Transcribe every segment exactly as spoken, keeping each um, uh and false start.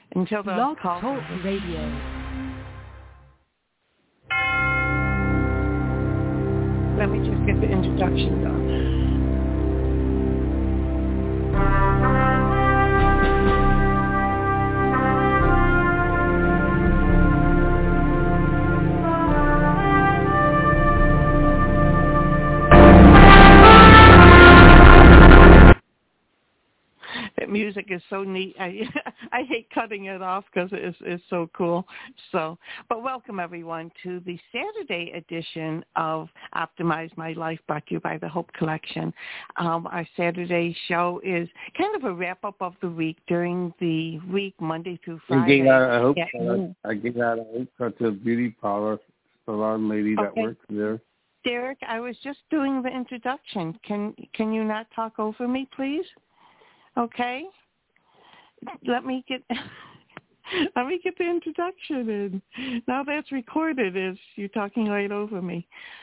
Until the Blog call. Talk Radio. Let me just get the introduction done. Music is so neat. I I hate cutting it off because it's it's so cool. So, but welcome everyone to the Saturday edition of Optimize My Life, brought to you by the Hope Collection. Um, our Saturday show is kind of a wrap up of the week during the week, Monday through Friday. I gave out a hope. Yeah. I gave out a hope to a beauty parlor salon lady that Okay. works there. Derek, I was just doing the introduction. Can can you not talk over me, please? Okay, let me get let me get the introduction in. Now that's recorded as you talking right over me.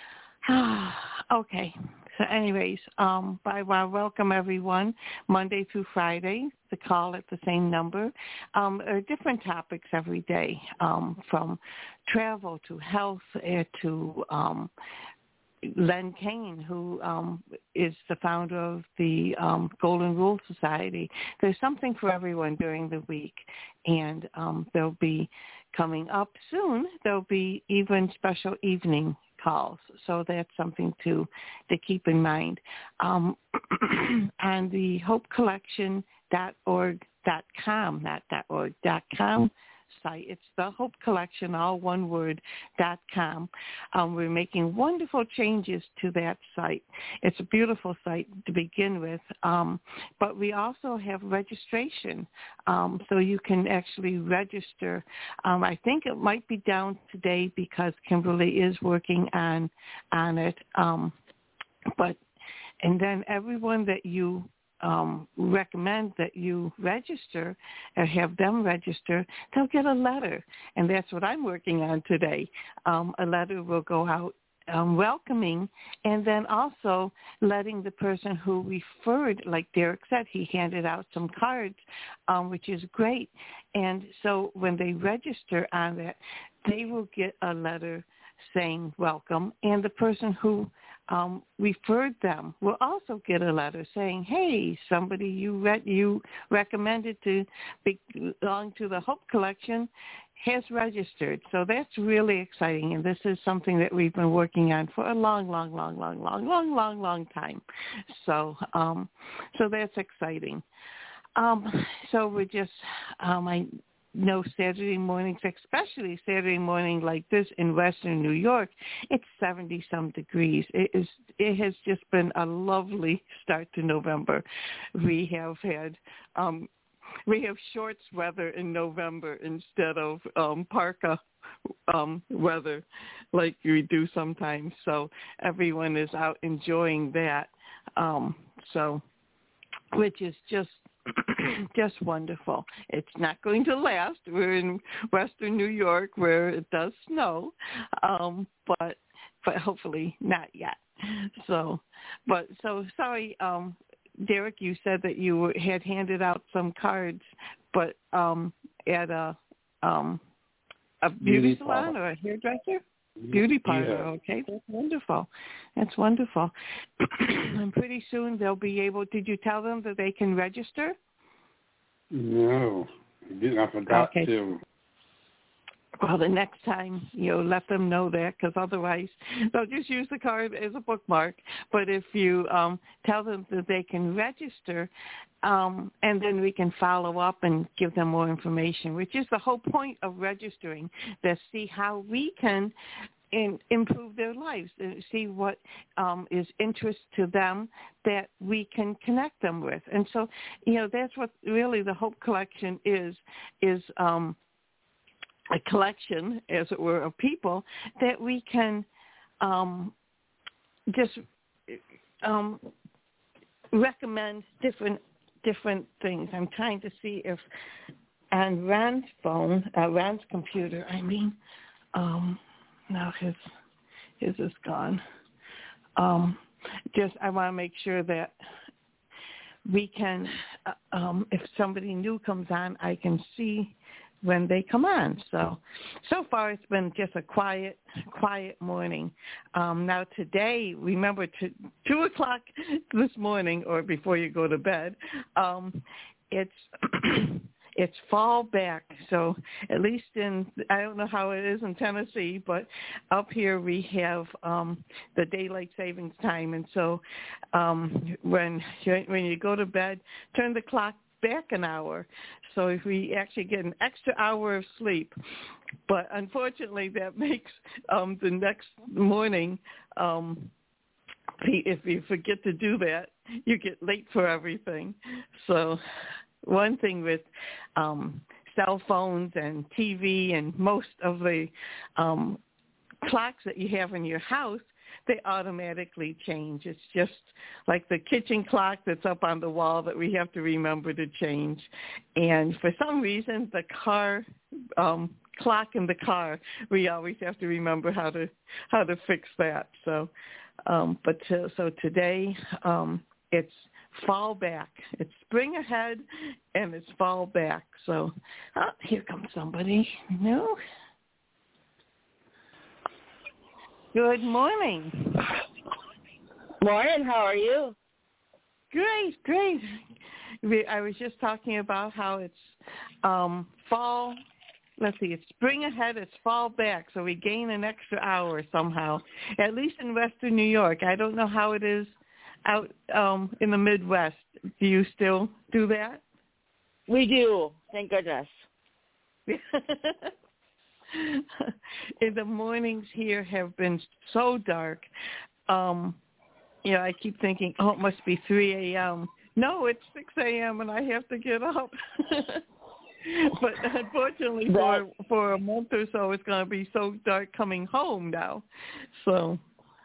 Okay. So, anyways, um, I want to welcome everyone Monday through Friday. The call at the same number. Um, there are different topics every day, um, from travel to health uh, to um, Len Kane, who um, is the founder of the um, Golden Rule Society. There's something for everyone during the week, and um, there'll be coming up soon. There'll be even special evening calls, so that's something to to keep in mind. Um, on the hope collection dot org dot com, not .org, .com site. It's the Hope Collection, all one word, dot com. Um, we're making wonderful changes to that site. It's a beautiful site to begin with, um, but we also have registration, um, so you can actually register. Um, I think it might be down today because Kimberly is working on on it, um, but and then everyone that you Um, recommend that you register or have them register, they'll get a letter. And that's what I'm working on today. Um, a letter will go out um, welcoming, and then also letting the person who referred, like Derek said, he handed out some cards, um, which is great. And so when they register on that, they will get a letter saying welcome, and the person who um, referred them will also get a letter saying, hey, somebody you re- you recommended to belong to the Hope Collection has registered. So that's really exciting, and this is something that we've been working on for a long, long, long, long, long, long, long, long time. So, um, so that's exciting. Um, so we're just, um, I know Saturday mornings, especially Saturday morning like this in Western New York, it's seventy some degrees. It is. It has just been a lovely start to November. We have had um, we have shorts weather in November instead of um, parka um, weather like we do sometimes. So everyone is out enjoying that. Um, so, which is just. just wonderful. It's not going to last. We're in Western New York where it does snow, um, but but hopefully not yet. So, but so sorry, um, Derek. You said that you were, had handed out some cards, but um, at a um, a beauty, beauty salon parlor. Or a hairdresser. Beauty parlor, yeah. Okay, that's wonderful. That's wonderful. And pretty soon they'll be able. Did you tell them that they can register? No, I didn't. I forgot okay. to. Well, the next time, you know, let them know that, because otherwise they'll just use the card as a bookmark. But if you um, tell them that they can register, um, and then we can follow up and give them more information, which is the whole point of registering, to see how we can in, improve their lives, and see what um, is interest to them that we can connect them with. And so, you know, that's what really the Hope Collection is, is um, a collection, as it were, of people that we can um, just um, recommend different different things. I'm trying to see if on Ron's phone, uh, Ron's computer, I mean, um, now his his is gone. Um, just I want to make sure that we can, uh, um, if somebody new comes on, I can see when they come on. So, so far it's been just a quiet, quiet morning. Um, now today, remember to two o'clock this morning or before you go to bed, um, it's, it's fall back. So at least in, I don't know how it is in Tennessee, but up here we have um, the daylight savings time. And so um, when, you, when you go to bed, turn the clock back an hour. So if we actually get an extra hour of sleep, but unfortunately that makes um, the next morning, um, if you forget to do that, you get late for everything. So one thing with um, cell phones and T V and most of the um, clocks that you have in your house, they automatically change. It's just like the kitchen clock that's up on the wall that we have to remember to change. And for some reason, the car um, clock in the car, we always have to remember how to how to fix that. So, um, but to, so today um, it's fall back. It's spring ahead, and it's fall back. So oh, here comes somebody. No. Good morning. Morning. How are you? Great, great. We, I was just talking about how it's um, fall. Let's see, it's spring ahead, it's fall back, so we gain an extra hour somehow, at least in Western New York. I don't know how it is out um, in the Midwest. Do you still do that? We do, thank goodness. In the mornings here have been so dark. Um, you know, I keep thinking, oh, it must be three a.m. No, it's six a.m. and I have to get up. But unfortunately, for for a month or so, it's going to be so dark coming home now. So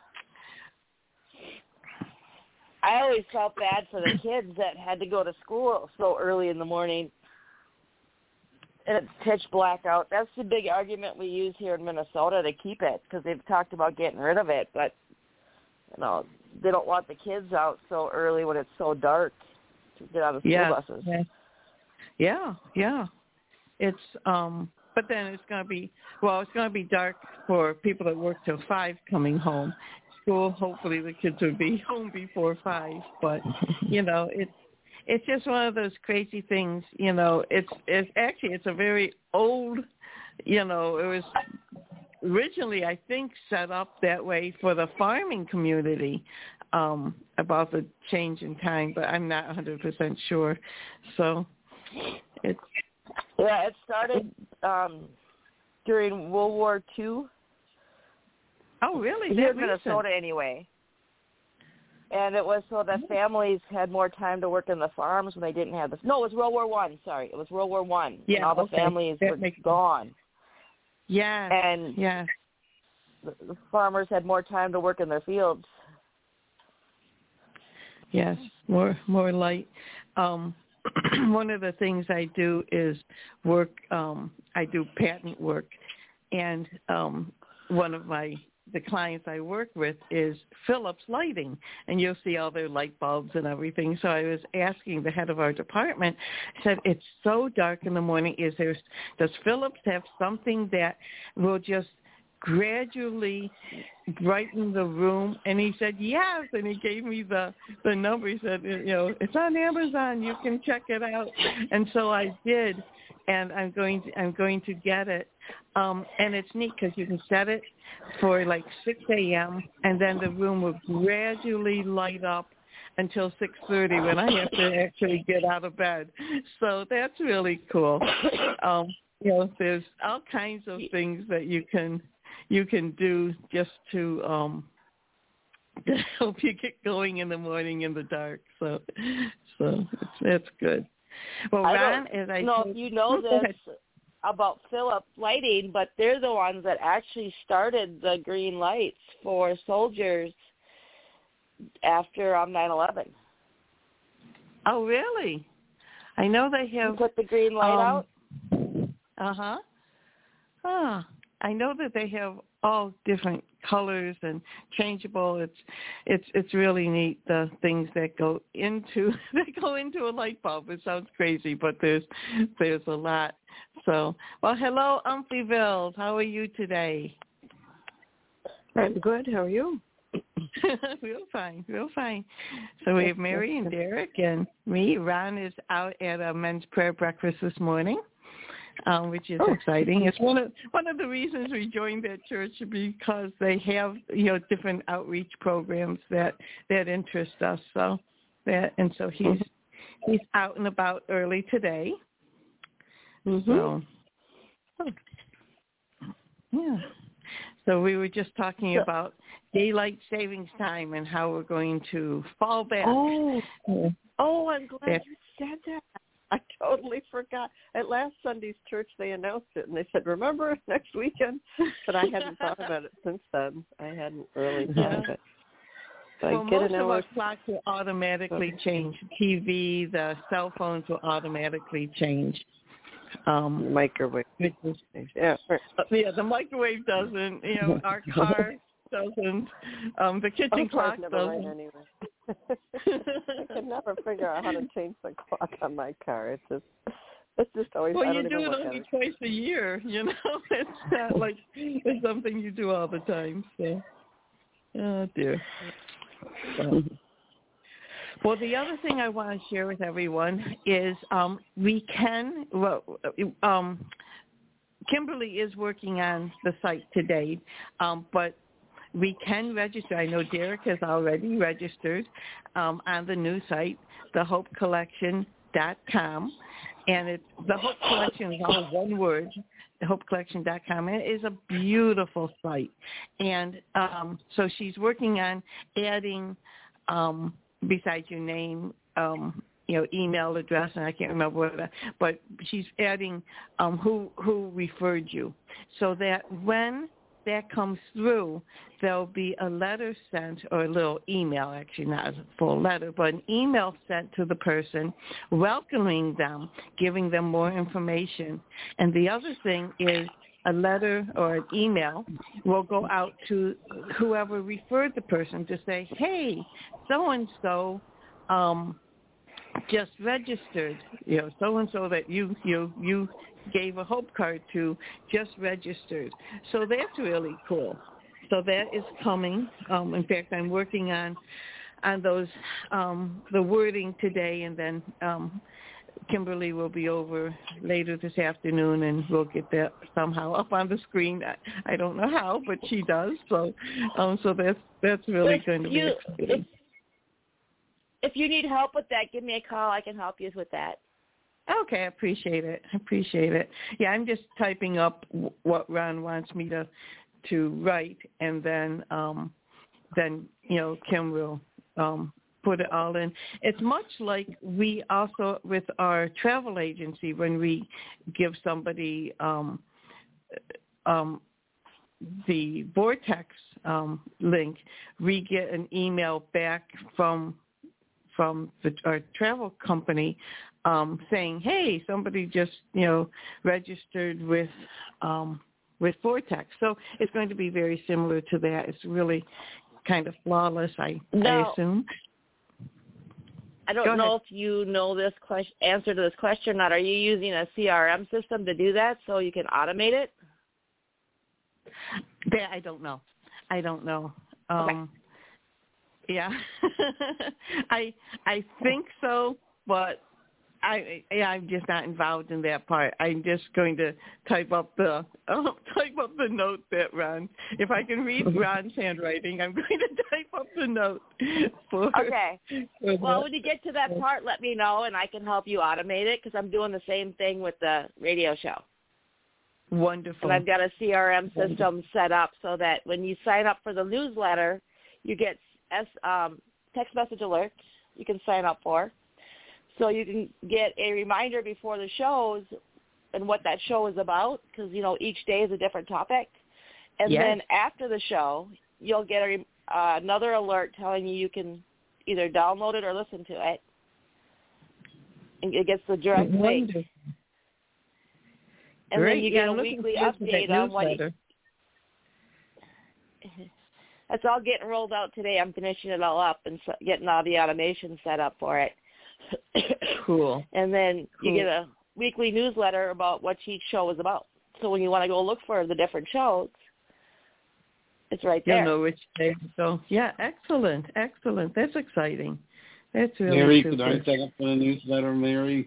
I always felt bad for the kids that had to go to school so early in the morning. And it's pitch black out. That's the big argument we use here in Minnesota to keep it, because they've talked about getting rid of it. But, you know, they don't want the kids out so early when it's so dark to get on the school yeah. buses. Yeah, yeah, yeah. It's, um, but then it's going to be, well, it's going to be dark for people that work till five coming home. School, hopefully the kids will be home before five. But, you know, it's, It's just one of those crazy things, you know, it's, it's actually, it's a very old, you know, it was originally, I think, set up that way for the farming community um, about the change in time, but I'm not one hundred percent sure. So it's. Yeah, it started um, during World War Two. Oh, really? Here in Minnesota, anyway. And it was so that families had more time to work in the farms when they didn't have the. No, it was World War One. Sorry, it was World War One. Yeah, and all the okay. families that were makes... gone. Yeah. And yeah, the, the farmers had more time to work in their fields. Yes, more more light. Um, one of the things I do is work. Um, I do patent work, and um, one of my the clients I work with is Philips Lighting, and you'll see all their light bulbs and everything. So I was asking the head of our department, I said, it's so dark in the morning. Is there, does Philips have something that will just gradually brighten the room? And he said, yes. And he gave me the, the number. He said, you know, it's on Amazon. You can check it out. And so I did. And I'm going to, I'm going to get it. Um, and it's neat because you can set it for like six a.m. and then the room will gradually light up until six thirty when I have to actually get out of bed. So that's really cool. Um, you know, there's all kinds of things that you can you can do just to um, to help you get going in the morning in the dark. So, so it's, that's good. Well, Ron, as I know if you know this about Philips Lighting, but they're the ones that actually started the green lights for soldiers after um, nine eleven. Oh, really? I know they have... You put the green light um, out? Uh-huh. Ah, I know that they have all different colors and changeable. It's it's it's really neat, the things that go into that go into a light bulb. It sounds crazy, but there's there's a lot. So, well, hello, Umphleyville. How are you today? I'm good. How are you? real fine, real fine. So we have Mary and Derek and me. Ron is out at a men's prayer breakfast this morning, um, which is oh. exciting. It's one of one of the reasons we joined that church, because they have, you know, different outreach programs that that interest us. So that and so he's mm-hmm. he's out and about early today. Mm-hmm. So yeah. So we were just talking yeah. about daylight savings time and how we're going to fall back. Oh, oh, I'm glad that, you said that. I totally forgot. At last Sunday's church, they announced it, and they said, remember, next weekend? But I hadn't thought about it since then. I hadn't really thought yeah. of it. So well, I get most an of hour. our clocks will automatically change. T V, the cell phones will automatically change. Um, microwave. Which is, yeah, yeah, the microwave doesn't. You know, our car doesn't. Um, the kitchen oh, clock never doesn't. Right anyway. I can never figure out how to change the clock on my car. It's just, it's just always. Well, I you don't do even it look only at it. twice a year. You know, it's not like it's something you do all the time. So, oh dear. So. Well, the other thing I want to share with everyone is um, we can, well, um, Kimberly is working on the site today, um, but we can register. I know Derek has already registered um, on the new site, the hope collection dot com, and it's the Hope Collection is all one word, the hope collection dot com. It is a beautiful site, and um, so she's working on adding um, besides your name, um, you know, email address, and I can't remember what, but she's adding um, who who referred you, so that when that comes through, there'll be a letter sent, or a little email, actually not a full letter, but an email sent to the person welcoming them, giving them more information. And the other thing is a letter or an email will go out to whoever referred the person to say, hey, so-and-so um, just registered, you know, so-and-so that you, you, you gave a Hope card to just registered. So that's really cool. So that is coming. Um, in fact, I'm working on on those, um, the wording today, and then um, Kimberly will be over later this afternoon, and we'll get that somehow up on the screen. I, I don't know how, but she does. So, um, so that's that's really if going to you, be exciting. If, if you need help with that, give me a call. I can help you with that. Okay, I appreciate it. I appreciate it. Yeah, I'm just typing up w- what Ron wants me to to write, and then um, then you know Kim will um, put it all in. It's much like we also with our travel agency when we give somebody um, um, the Vortex um, link, we get an email back from from the, our travel company um, saying, hey, somebody just, you know, registered with um, with Vortex. So it's going to be very similar to that. It's really kind of flawless, I, now, I assume. I don't know if you know this question, answer to this question or not. Are you using a C R M system to do that so you can automate it? That I don't know. I don't know. Um, okay. Yeah, I I think so, but I yeah, I'm just not involved in that part. I'm just going to type up the uh, type up the note that Ron. If I can read Ron's handwriting, I'm going to type up the note. For, okay. For well, when you get to that part, let me know, and I can help you automate it because I'm doing the same thing with the radio show. Wonderful. And I've got a C R M system Wonderful. set up so that when you sign up for the newsletter, you get S, um, text message alerts you can sign up for. So you can get a reminder before the shows and what that show is about because, you know, each day is a different topic. And yes. then after the show, you'll get a, uh, another alert telling you you can either download it or listen to it. And it gets the direct link. And Great. then you yeah, get I'm a weekly update on what you, That's all getting rolled out today. I'm finishing it all up and so, getting all the automation set up for it. Cool. And then Cool. you get a weekly newsletter about what each show is about. So when you want to go look for the different shows, it's right there. You'll know which day to go. Yeah, excellent, excellent. That's exciting. That's really Mary, super. could I sign up for the newsletter, Mary?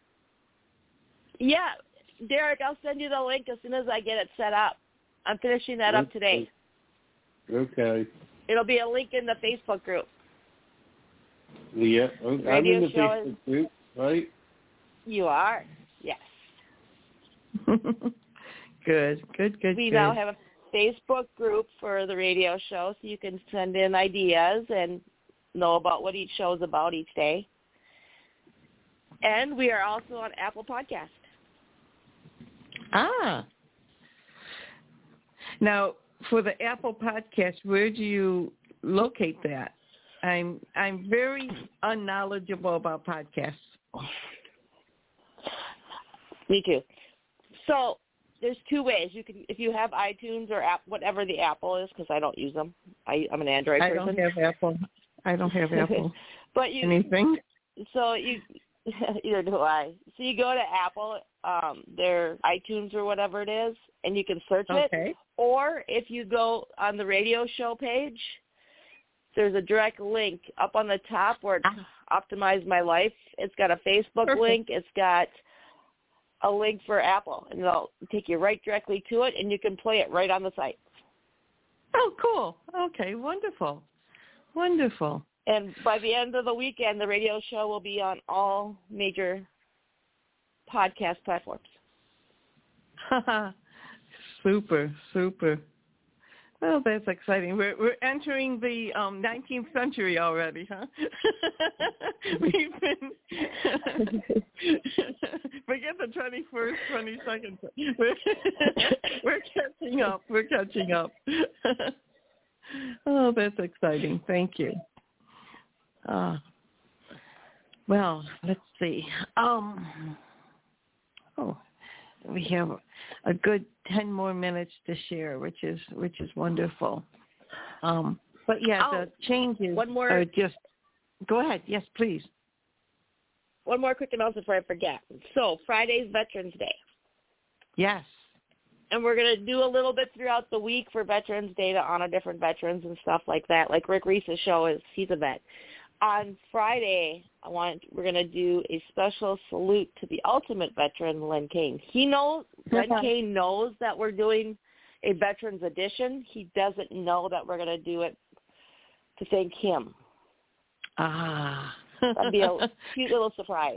Yeah, Derek, I'll send you the link as soon as I get it set up. I'm finishing that up today. Okay. It'll be a link in the Facebook group. Yeah, okay. I'm Radio in the show Facebook is- group, right? You are, yes. Good, good, good, We good. now have a Facebook group for the radio show, so you can send in ideas and know about what each show is about each day. And we are also on Apple Podcast. Ah. Now, for the Apple Podcast, where do you locate that? I'm I'm very unknowledgeable about podcasts. Me too. So there's two ways. You can, if you have iTunes or app, whatever the Apple is, because I don't use them. I, I'm an Android I person. don't have Apple. I don't have Apple. But you, Anything? so you, either do I. So you go to Apple, um, their iTunes or whatever it is, and you can search it. Okay. Or if you go on the radio show page, there's a direct link up on the top where it's Optimize My Life. It's got a Facebook Perfect. link. It's got a link for Apple, and it'll take you right directly to it, and you can play it right on the site. Oh, cool. Okay, wonderful. Wonderful. And by the end of the weekend, the radio show will be on all major podcast platforms. Super, super. Well, that's exciting. We're we're entering the um, nineteenth century already, huh? We've been forget the twenty-first, twenty-second. We're, we're catching up. We're catching up. Oh, that's exciting. Thank you. Uh, well, let's see. Um, oh. We have a good ten more minutes to share, which is which is wonderful. Um, but yeah, oh, the changes one more. are just. Go ahead. Yes, please. One more quick announcement before I forget. So Friday's Veterans Day. Yes. And we're going to do a little bit throughout the week for Veterans Day to honor different veterans and stuff like that. Like Rick Reese's show is, he's a vet. On Friday, I want we're going to do a special salute to the ultimate veteran, Len Kane. He knows, Len Kane knows that we're doing a Veterans Edition. He doesn't know that we're going to do it to thank him. Ah. That'd be a cute little surprise.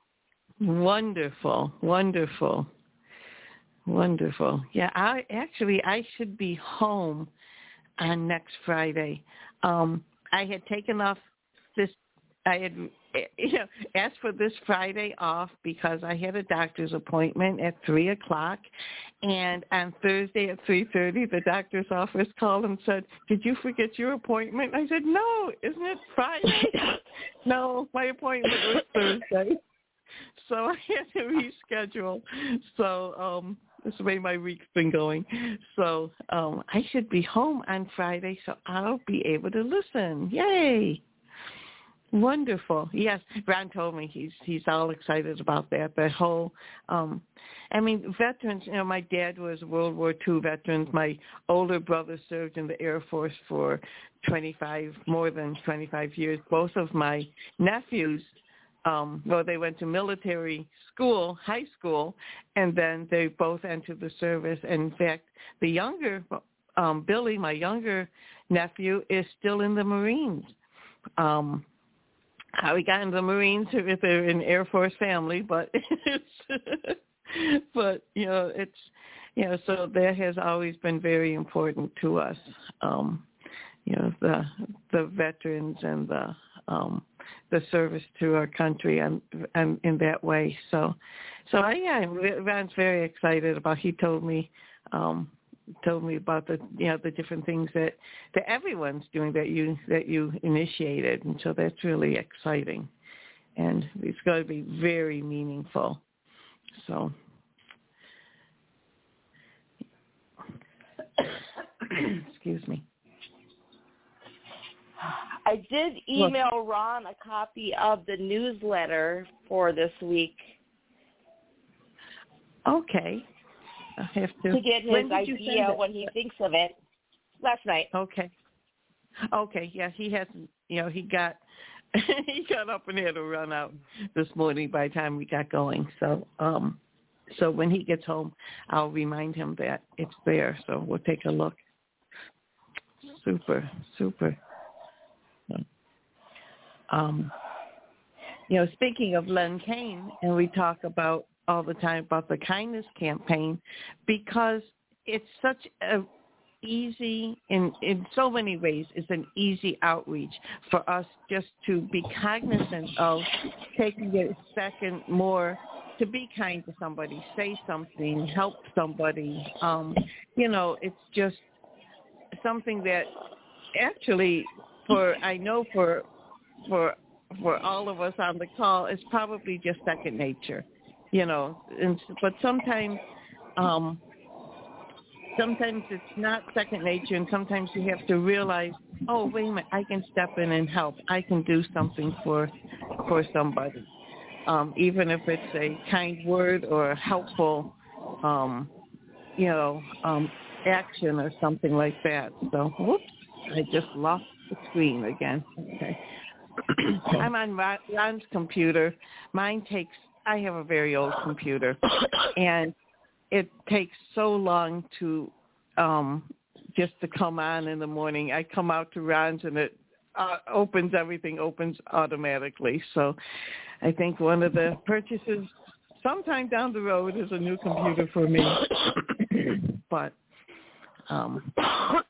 Wonderful, wonderful, wonderful. Yeah, I actually I should be home on next Friday. Um, I had taken off this. I had you know asked for this Friday off because I had a doctor's appointment at three o'clock, and on Thursday at three thirty, the doctor's office called and said, "Did you forget your appointment?" I said, "No, isn't it Friday?" No, my appointment was Thursday. So I had to reschedule. So um, this is the way my week's been going. So um, I should be home on Friday, so I'll be able to listen. Yay! Wonderful. Yes, Ron told me he's he's all excited about that. The whole, um, I mean, veterans. You know, my dad was a World War Two veteran. My older brother served in the Air Force for twenty-five, more than twenty-five years. Both of my nephews. Um, well, they went to military school, high school, and then they both entered the service. And in fact, the younger, um, Billy, my younger nephew, is still in the Marines. Um, how he got into the Marines, if they're an Air Force family, but it's, but you know, it's, you know, so that has always been very important to us. Um, you know, the the veterans and the um, the service to our country and, and in that way. So, so I, yeah, Ron's very excited about. He told me, um, told me about the you know the different things that, that everyone's doing that you that you initiated, and so that's really exciting, and it's going to be very meaningful. So. Excuse me. I did email Ron a copy of the newsletter for this week. Okay. I have to. To get his idea what he thinks of it. Last night. Okay. Okay, yeah, he hasn't, you know, he got, he got up and had to run out this morning by the time we got going. So, um, so when he gets home, I'll remind him that it's there. So we'll take a look. Super, super. Um, you know, speaking of Len Kane, and we talk about all the time about the kindness campaign, because it's such a easy in in so many ways. It's an easy outreach for us just to be cognizant of taking a second more to be kind to somebody, say something, help somebody. Um, you know, it's just something that actually for I know for for for all of us on the call is probably just second nature. You know, and but sometimes um Sometimes it's not second nature, and sometimes you have to realize, oh, wait a minute, I can step in and help. I can do something for for somebody, um, even if it's a kind word or a helpful, um, you know, um, action or something like that. So, whoops, I just lost the screen again. Okay. I'm on Ron's computer. Mine takes, I have a very old computer, and it takes so long to um, just to come on in the morning. I come out to Ron's and it uh, opens, everything opens automatically. So I think one of the purchases sometime down the road is a new computer for me. But um, well,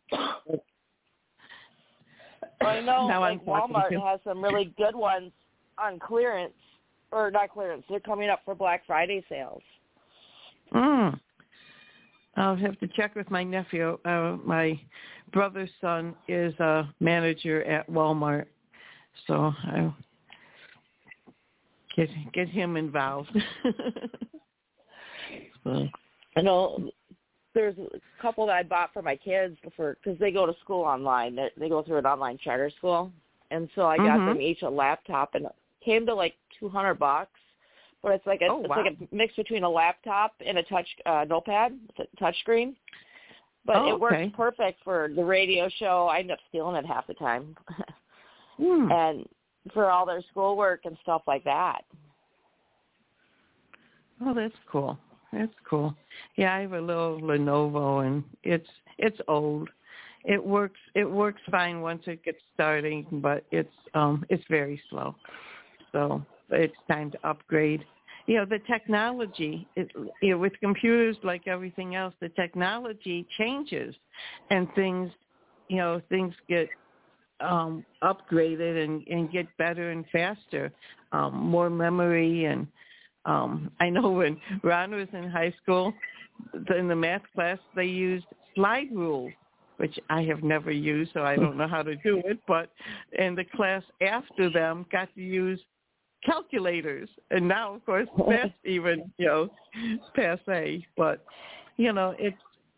I know now like Walmart has some really good ones on clearance, or not clearance. They're coming up for Black Friday sales. Mm. I'll have to check with my nephew. Uh, my brother's son is a manager at Walmart, so I'll get get him involved. So. I know there's a couple that I bought for my kids for because they go to school online. They, they go through an online charter school, and so I got mm-hmm. them each a laptop, and it came to like two hundred bucks. But it's like a, oh, it's wow. like a mix between a laptop and a touch uh, notepad, it's a touch screen. But oh, it works okay. perfect for the radio show. I end up stealing it half the time. mm. And for all their schoolwork and stuff like that. Oh, that's cool. That's cool. Yeah, I have a little Lenovo, and it's it's old. It works. It works fine once it gets starting, but it's um it's very slow. So it's time to upgrade. You know, the technology, it, you know, with computers like everything else, the technology changes, and things, you know, things get um, upgraded and, and get better and faster, um, more memory. And um, I know when Ron was in high school, in the math class, they used slide rules, which I have never used, so I don't know how to do it. But and the class after them got to use calculators, and now of course that's even, you know, passe. But you know, it's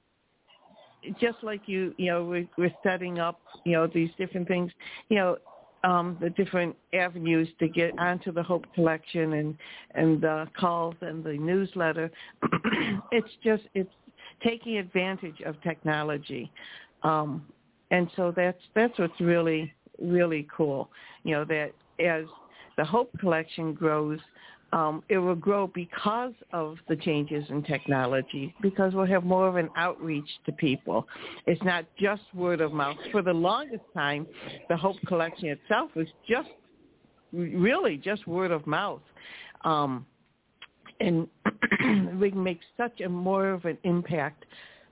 just like you you know we, we're setting up, you know, these different things, you know, um the different avenues to get onto the Hope Collection and and the calls and the newsletter. It's just it's taking advantage of technology, um and so that's that's what's really really cool, you know, that as the Hope Collection grows, um, it will grow because of the changes in technology, because we'll have more of an outreach to people. It's not just word of mouth. For the longest time, the Hope Collection itself was just really just word of mouth. Um, and we can make such a more of an impact,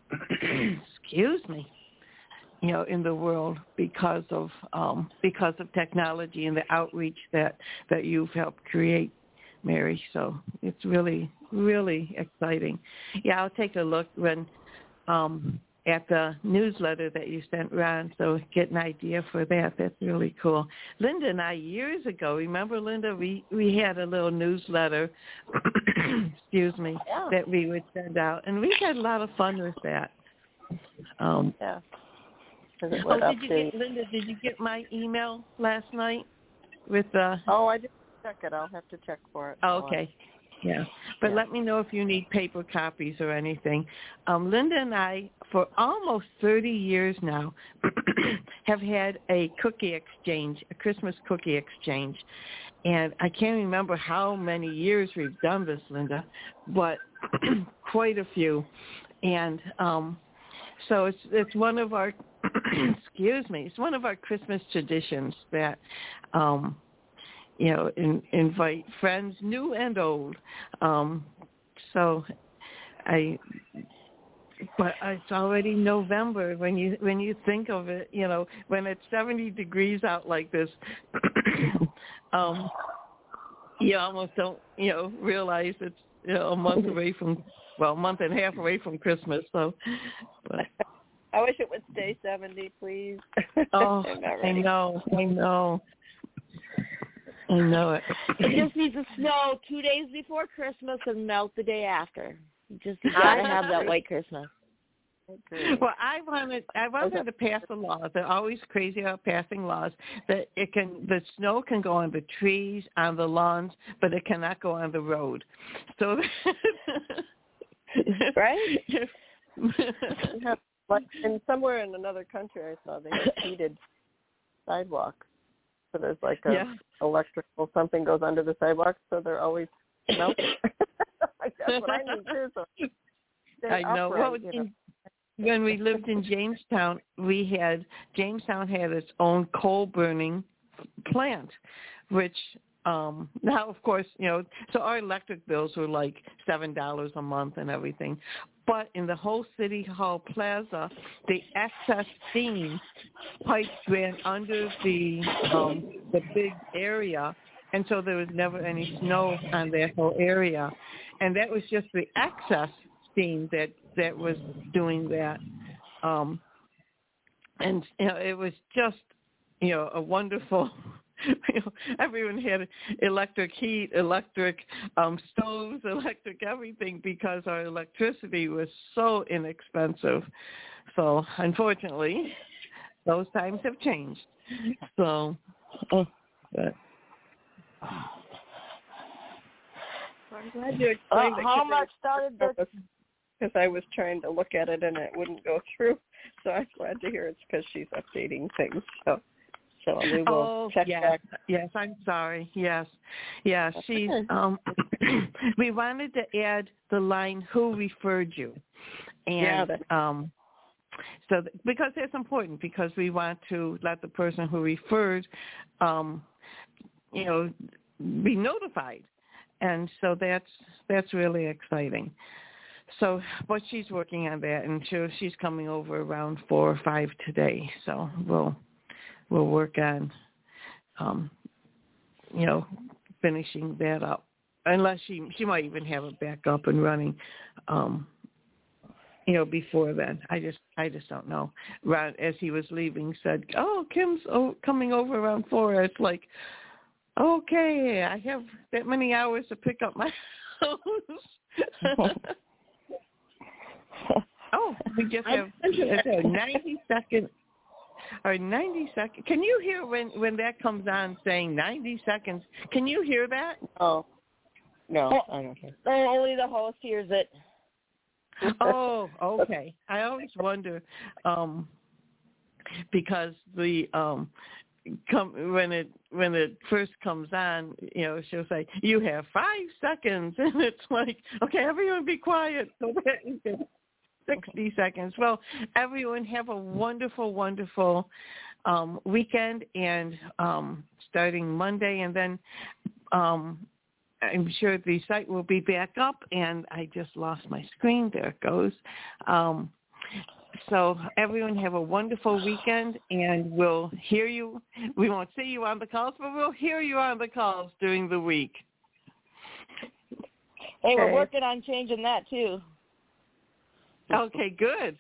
excuse me, you know, in the world because of um, because of technology and the outreach that, that you've helped create, Mary. So it's really, really exciting. Yeah, I'll take a look when um, at the newsletter that you sent, Ron, so get an idea for that. That's really cool. Linda and I, years ago, remember, Linda, we, we had a little newsletter, excuse me, yeah. that we would send out, and we had a lot of fun with that. Um, yeah. because it Oh, would did you update. get, Linda, did you get my email last night with the... Oh, I didn't check it. I'll have to check for it. Oh, okay. Yeah. But Yeah. let me know if you need paper copies or anything. Um, Linda and I, for almost thirty years now, have had a cookie exchange, a Christmas cookie exchange. And I can't remember how many years we've done this, Linda, but quite a few. And um, so it's it's one of our, excuse me, it's one of our Christmas traditions that, um, you know, in, invite friends, new and old. Um, so I, but it's already November when you when you think of it. You know, when it's seventy degrees out like this, um, you almost don't, you know, realize it's, you know, a month away from, well, a month and a half away from Christmas. So, but. I wish it would stay seventy, please. Oh, I know, I know. I know it. It just needs to snow two days before Christmas and melt the day after. You just you gotta have that white Christmas. Well, I wanted I wanted to pass a law. They're always crazy about passing laws that it can the snow can go on the trees, on the lawns, but it cannot go on the road. So, right? Like, and somewhere in another country, I saw they have heated sidewalks. So there's like a yeah. electrical something goes under the sidewalk, so they're always melting. Like that's what I need too. So I know. Upright, Well, you know. in, when we lived in Jamestown, we had Jamestown had its own coal burning plant, which um now of course, you know, so our electric bills were like seven dollars a month and everything. But in the whole City Hall Plaza, the excess steam pipes ran under the um, the big area, and so there was never any snow on that whole area. And that was just the excess steam that, that was doing that. Um, and you know, it was just, you know, a wonderful... You know, everyone had electric heat, electric um, stoves, electric everything because our electricity was so inexpensive. So, unfortunately, those times have changed. So, oh, but. I'm glad you explained uh, it. Hallmark started this. Because I was trying to look at it and it wouldn't go through. So I'm glad to hear it's because she's updating things. So. So we will oh, check yes, back. Yes, I'm sorry. Yes. Yeah, she's, um, we wanted to add the line, who referred you? And, yeah, that, um, so, th- because that's important, because we want to let the person who referred, um, you know, be notified. And so that's, that's really exciting. So, but she's working on that, and she, she's coming over around four or five today. So we'll, We'll work on, um, you know, finishing that up. Unless she she might even have it back up and running, um, you know, before then. I just I just don't know. Ron, as he was leaving, said, "Oh, Kim's oh, coming over around four." It's like, okay, I have that many hours to pick up my house. Oh, we just have a ninety second. Or ninety seconds. Can you hear when, when that comes on saying ninety seconds? Can you hear that? Oh, no, Oh, I don't hear. only the host hears it. Oh, okay. I always wonder um, because the um, come when it when it first comes on, you know, she'll say you have five seconds, and it's like, okay, everyone be quiet. So that you can sixty seconds. Well, everyone have a wonderful, wonderful um, weekend, and um, starting Monday, and then um, I'm sure the site will be back up, and I just lost my screen. There it goes. Um, so everyone have a wonderful weekend, and we'll hear you. We won't see you on the calls, but we'll hear you on the calls during the week. Hey, we're Okay. working on changing that, too. Okay, good.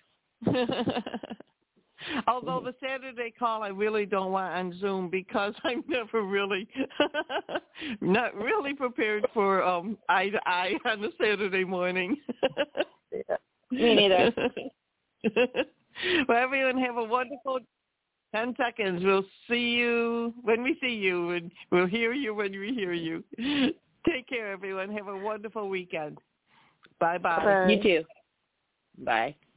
Although the Saturday call I really don't want on Zoom because I'm never really, not really prepared for um, eye to eye on a Saturday morning. Yeah. Me neither. Well, everyone have a wonderful ten seconds. We'll see you when we see you, and we'll hear you when we hear you. Take care, everyone. Have a wonderful weekend. Bye-bye. You too. Bye.